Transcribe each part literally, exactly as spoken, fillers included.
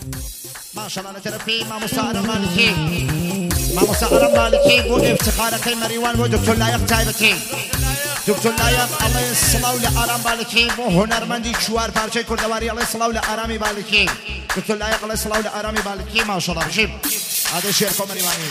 ماشاءالله لترفي ما مساعدة مالكي ما مساعدة مالكي بو افتخارتي مريوان بو دكتور لايق تايبتي دكتور لايق الله يصلاه لآرام بالكي بو هنرمندی چوار پارچه کردواری الله يصلاه لآرامی بالكي دكتور لايق الله يصلاه لآرامی بالكي ماشاءالله بشيب هذا شعر کو مريواني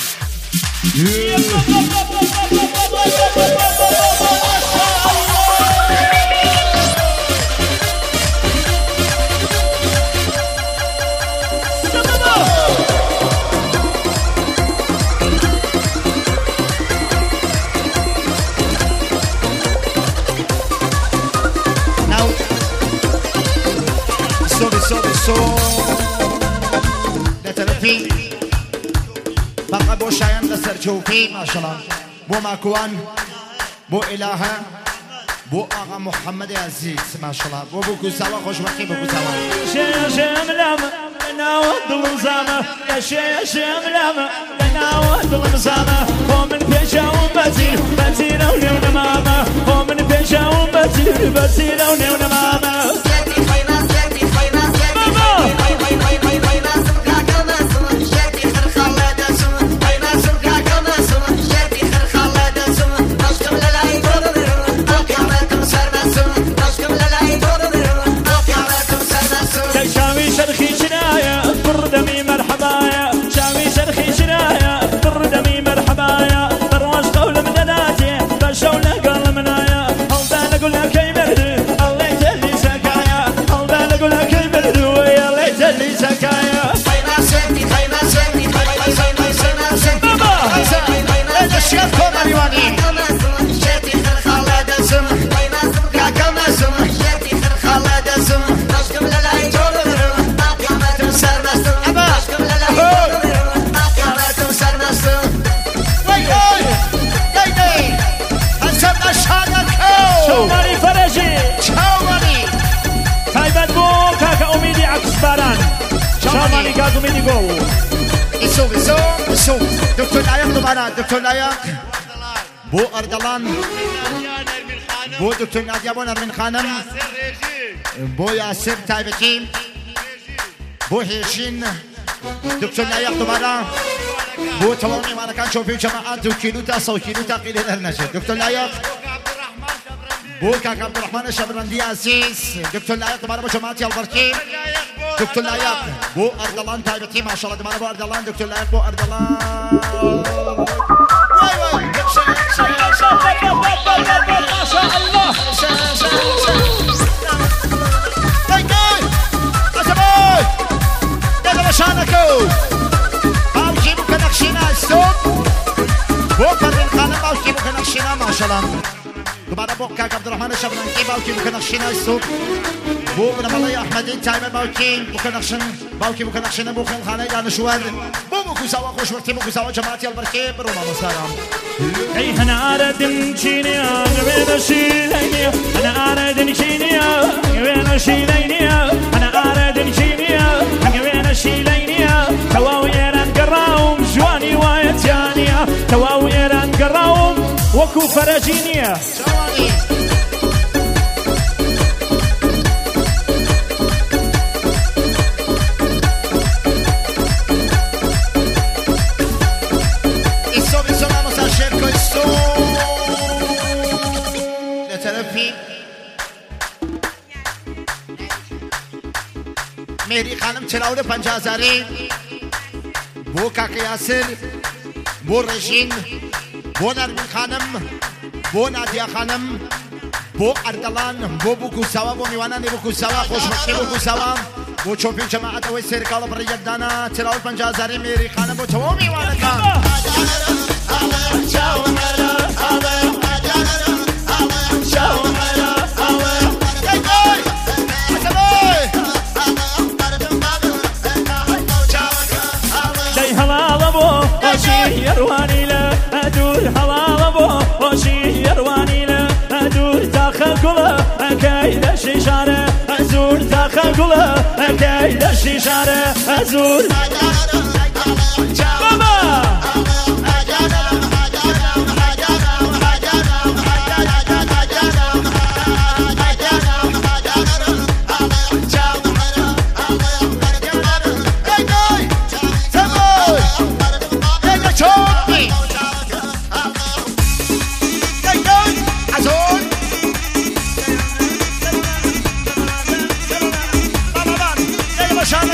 لترفي بقى بو شاين لسر جوفي ما شاء الله بو ماكوان بو إلهة بو آغا محمد عزيز ما شاء الله بو بو كساوة خوش بكي بو كساوة شيا شيا ملامة لنا ود المزامة يا شيا شيا ملامة لنا ود المزامة هو من بيشا وبزير بزير ونيون ماما هو من بيشا وبزير بزير ونيون ماما يسوق يسوق يسوق دكتور لايق طبعا دكتور لايق بو أردلان بو دكتور نادية بو نرمين خانم بو ياسر تايبتين بو هيشين دكتور لايق طبعا بو توامي وانا كان شوفي جماعات دو كيلو تا صو كيلو تا قيل الهرنشة دكتور لايق بو كاك عبد الرحمن الشبرندي عزيز دكتور لايق طبعا بو جماعتي البركين دكتور لايق بو أردلان تايبتي ما شاء الله دمانا بو أردلان دكتور لايق بو أردلان واي واي ما شاء الله هاي جاي أسمعي يلا مشانكو باوشي بو كنخشينا السوق بو فرين خانم باوشي بو كنخشينا ما شاء الله دمانا بو كاك عبد الرحمن الشبرندي باوشي بو كنخشينا السوق بو من الله أحمد تايم باوكي بوكنخشن باوكي بوكنخشن بو خل خانه دانشوار بو بو كساوا خوش وقتي بو كساوا جماعتي البركي بروما مسلام اي انا ارد نشيني وين شيليني انا ارد نشيني وين شيليني انا ارد نشيني وين شيليني تواويران قراوم جواني وايتانيا تواويران قراوم وكو فرجينيا मेरी खानम चलाउले पंजाजारी वो काके यासिर वो रशीन वो नरमिन खानम वो नादिया खानम वो अरदलान वो बुकुसावा वो निवाना ने बुकुसावा खुशबख्ती बुकुसावा वो छोपी जमाअत वो सिरकाल पर यदाना चलाउल पंजाजारी मेरी खानम वो छो निवाना का يرواني لا أدور حلال أبو وشي يرواني لا أدور تاخل كله أكيد الشيشارة أزور تاخل كله أكيد الشيشارة أزور بابا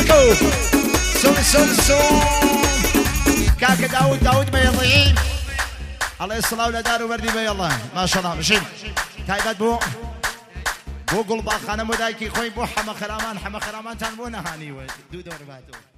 كاكو سوم سوم سوم كاكا داود داود بيضيعين الله يصلى ولا دار وبردي بي الله ما شاء الله مشين تايبات بو بو قلبا خانم ودايكي خوي بو حما خرامان حما خرامان تنبونا هاني دو دور باتو